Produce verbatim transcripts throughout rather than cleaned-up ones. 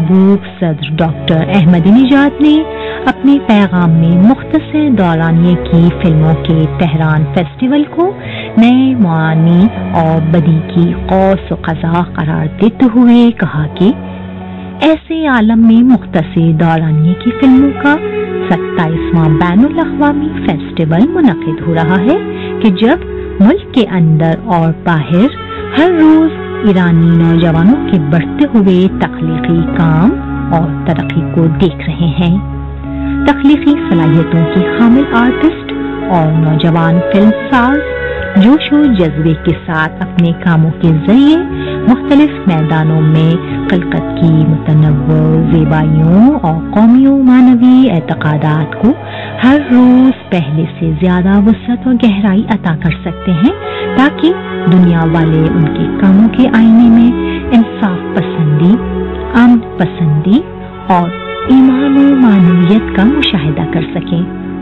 महबूब सदर doctor Ahmadinejad ने अपने पैगाम में मुख्तसर दौरानिये की फिल्मों के तेहरान फेस्टिवल को नए मानी और बदी की कौस क़ज़ा करार देते हुए कहा कि ऐसे आलम में मुख्तसर दौरानिये की फिल्मों का सत्ताईसवां बैनुल अक़वामी फेस्टिवल मुनक़िद हो रहा है कि जब मुल्क के अंदर और बाहर हर रोज ईरानी नौजवानों के बढ़ते हुए तख्लीकी काम और तरक्की को देख रहे हैं। तख्लीकी सलाहियतों के हामिल आर्टिस्ट और नौजवान फिल्मसाज जोश और जज्बे के साथ अपने कामों के जरिए मुख्तलिफ मैदानों में खिलकत की मुतनव्वि ज़ेबाइयों और कौमी और मानवी एतक़ादात को हर रोज पहले से ज्यादा वसअत और गहराई अता कर सकते हैं, ताकि दुनिया वाले उनके कामों के आईने में इंसाफ पसंदी, अमन पसंदी और ईमान और मानवियत का मुशाहिदा कर सकें।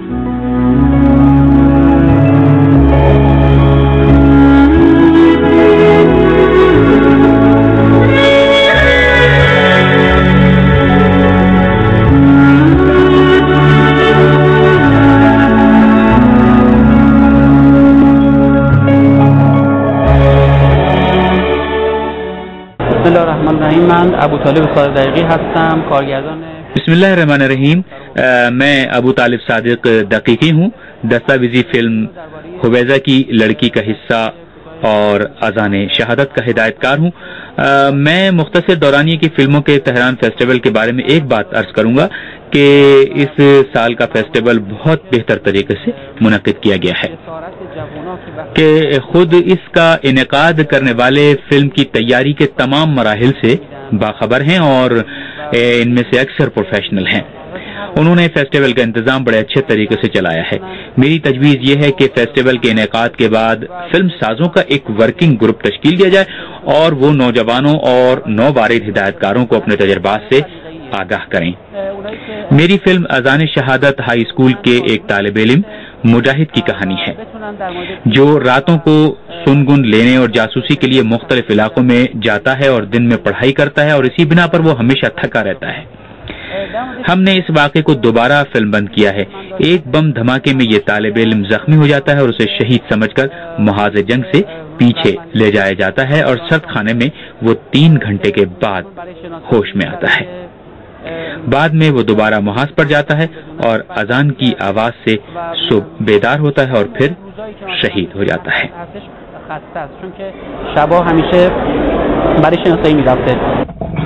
من अबू तालिब सादिक़ी हस्तम कारगर्दान। बिस्मिल्लाहिर्रहमानिर्रहीम। मैं अबू तालिब सादिक दकीकी हूँ। दस्तावेजी फिल्म हुवैज़ा की लड़की का हिस्सा और अज़ान शहादत का हिदायतकार हूँ। मैं मुख्तसर दौरानिये की फिल्मों के तेहरान फेस्टिवल के बारे में एक बात अर्ज करूंगा कि इस साल का फेस्टिवल बहुत बेहतर तरीके से मुनक़िद किया गया है कि खुद इसका इनेकाद करने वाले फिल्म की तैयारी के तमाम मराहिल से बाखबर हैं और इनमें से अक्सर प्रोफेशनल हैं। उन्होंने फेस्टिवल का इंतजाम बड़े अच्छे तरीके से चलाया है। मेरी तजवीज ये है कि फेस्टिवल के इनेकाद के बाद फिल्म साजों का एक वर्किंग ग्रुप तश्कील दिया जाए और वो नौजवानों और नौबारिद हिदायतकारों को अपने तजर्बात से आगाह करें। मेरी फिल्म अज़ान शहादत हाई स्कूल के एक तालिब इल्म मुजाहिद की कहानी है जो रातों को सुनगुन लेने और जासूसी के लिए मुख्तलिफ इलाकों में जाता है और दिन में पढ़ाई करता है और इसी बिना पर वो हमेशा थका रहता है। हमने इस वाक़े को दोबारा फिल्म बंद किया है। एक बम धमाके में ये तालिब इल्म जख्मी हो जाता है और उसे शहीद समझकर मुहाज़ जंग से पीछे ले जाया जाता है और सर्द खाने में वो तीन घंटे के बाद होश में आता है। बाद में वो दोबारा मुहाज पर जाता है और अजान की आवाज से सुबह बेदार होता है और फिर शहीद हो जाता है। शबा हमेशा बारिश में सही मिलाते हैं।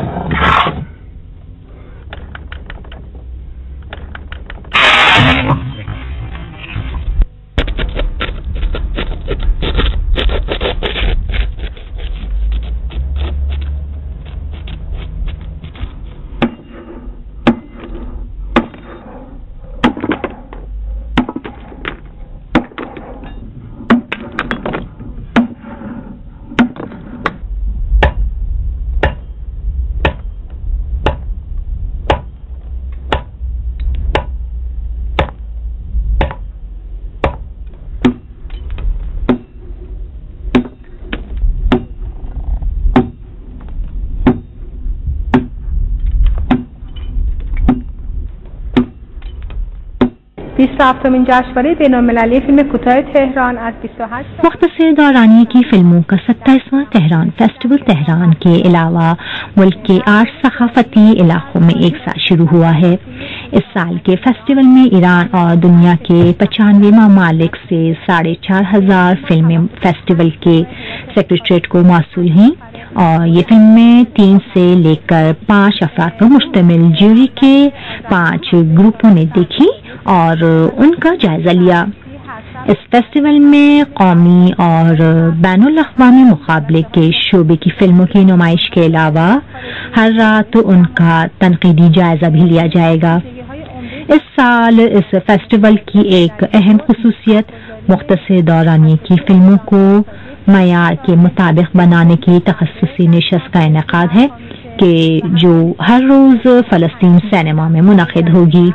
मुख्तसर दौरानिये की फिल्मों का सत्ताईसवां तेहरान फेस्टिवल तेहरान के अलावा मुल्क के आठ सकाफती इलाकों में एक साथ शुरू हुआ है। इस साल के फेस्टिवल में ईरान और दुनिया के पचानवे ममालिक से साढ़े चार हजार फिल्में फेस्टिवल के सेक्रेटरीट को मौसूल हैं और ये फिल्में तीन से लेकर पांच अफराद पर मुश्तमिल ज्यूरी के पांच ग्रुपों ने देखी और उनका जायजा लिया। इस फेस्टिवल में कौमी और बैनुल अक़वामी मुकाबले के शोबे की फिल्मों की नुमाइश के अलावा हर रात उनका तनकीदी जायजा भी लिया जाएगा। इस साल इस फेस्टिवल की एक अहम खुसूसियत मुख्तसर दौरानिये की फिल्मों को मयार के मुताबिक बनाने की तखस्सुसी नशस्त का इनेकाद है कि जो हर रोज फलस्तीन सिनेमा में मुनक़िद होगी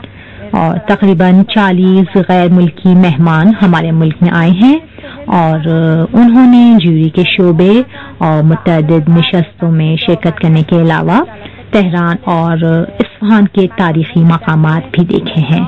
और तकरीबन चालीस गैर मुल्की मेहमान हमारे मुल्क में आए हैं और उन्होंने जूरी के शोबे और मुतअद्दिद नशस्तों में शिरकत करने के अलावा तेहरान और इस्फहान के तारीखी मकामात भी देखे हैं।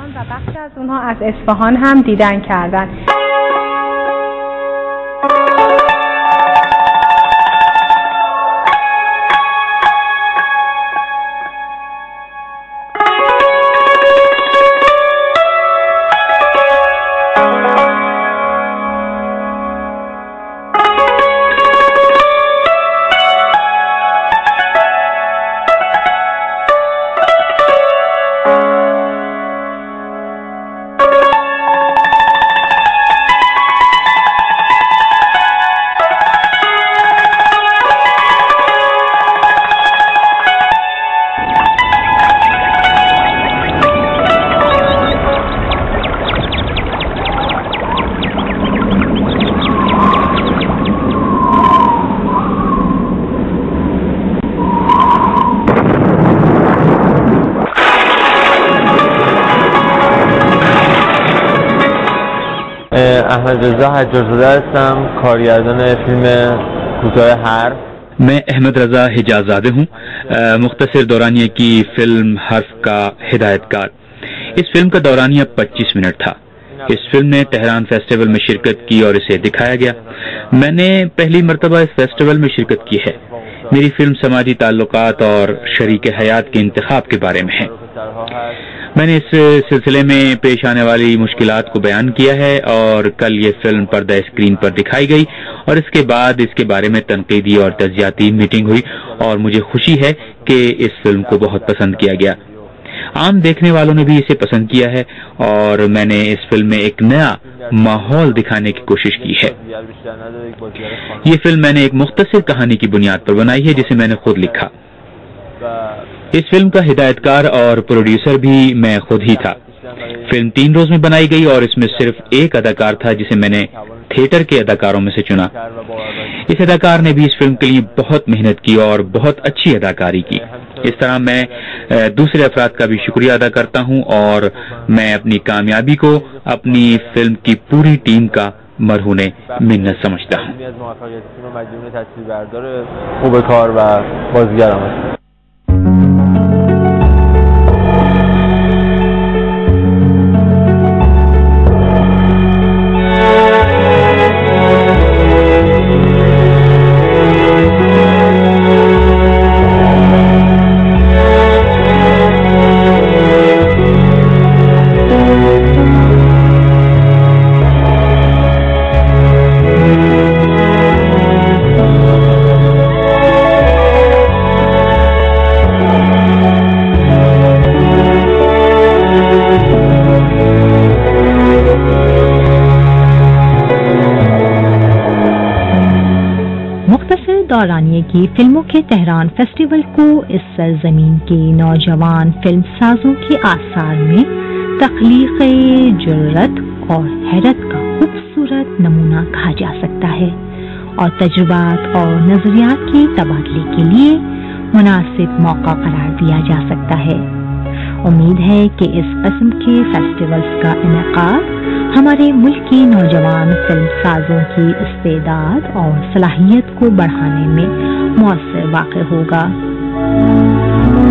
احمد رضا حجازاده هستم، کارگردان فیلم کوتاه حرف. मैं अहमद रजा हिजाज़ादे हूँ, मुख्तसर दौरानिया की फिल्म हर्फ का हिदायतकार। इस फिल्म का दौरानिया पच्चीस मिनट था। इस फिल्म ने तेहरान फेस्टिवल में शिरकत की और इसे दिखाया गया। मैंने पहली मर्तबा इस फेस्टिवल में शिरकत की है। मेरी फिल्म समाजी ताल्लुकात और शरीक हयात के इंतखाब के बारे में है। मैंने इस सिलसिले में पेश आने वाली मुश्किलात को बयान किया है और कल ये फिल्म पर्दा स्क्रीन पर दिखाई गई और इसके बाद इसके बारे में तनकीदी और तज्जियाती मीटिंग हुई और मुझे खुशी है कि इस फिल्म को बहुत पसंद किया गया। आम देखने वालों ने भी इसे पसंद किया है और मैंने इस फिल्म में एक नया माहौल दिखाने की कोशिश की है। ये फिल्म मैंने एक मुख्तसर कहानी की बुनियाद पर बनाई है जिसे मैंने खुद लिखा। इस फिल्म का हिदायतकार और प्रोड्यूसर भी मैं खुद ही था। फिल्म तीन रोज में बनाई गई और इसमें सिर्फ एक अदाकार था जिसे मैंने थिएटर के अदाकारों में से चुना। इस अदाकार ने भी इस फिल्म के लिए बहुत मेहनत की और बहुत अच्छी अदाकारी की। इस तरह मैं दूसरे अफराद का भी शुक्रिया अदा करता हूं और मैं अपनी कामयाबी को अपनी फिल्म की पूरी टीम का मरहूने मिन्नत समझता हूं। दौरानिया की फिल्मों के तेहरान फेस्टिवल को इस सरजमीन के नौजवान फिल्म साजों के आसार में तख्लीक़ जुर्रत और हैरत का खूबसूरत नमूना कहा जा सकता है और तजुर्बात और नजरियात के तबादले के लिए मुनासिब मौका करार दिया जा सकता है। उम्मीद है कि इस किस्म के फेस्टिवल्स का इनेकाद हमारे मुल्क की नौजवान फिल्म साजों की इस्तेदाद और सलाहियत को बढ़ाने में मौसर वाक़ होगा।